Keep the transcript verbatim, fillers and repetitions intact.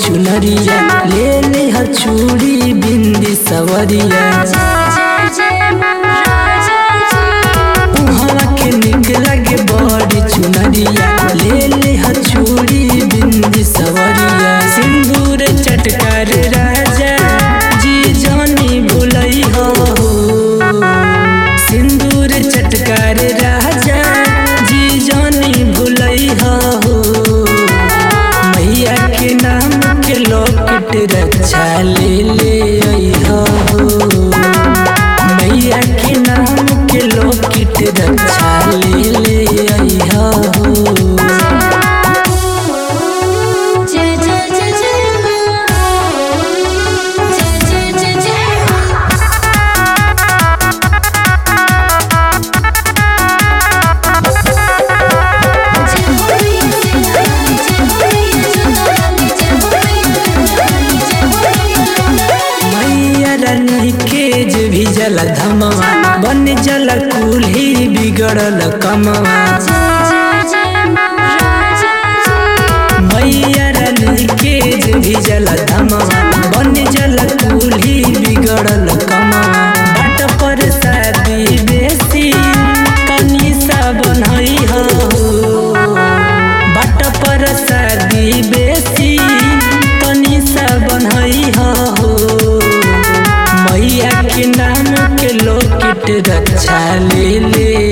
चुनरिया ले ले ह चूड़ी बिंदी सवरिया उहाँ के निक लगे बड़ी चुनरिया ले ले ह चूड़ी बिंदी सवरिया सिंदूर चटकार राजा जी जानी भुलई हो सिंदूर चटकार राजा जी जानी भुलई हो मैया के नाम के लॉकेट रक्षा ले ले आई हो मैया के नाम के लॉकेट रक्षा ले ले आई हो भी जल धमवा बन जल कुल्ही बिगड़ल कमवा मैया रानी के भी जल धमवा बन जल कुल्ही बिगड़ल कमवा बाट पर शादी बेसी कनी सा बनई हो बाट पर शादी बेसी कनी सा बनई हो मैया के नाम के लॉकेट रक्षा ले ले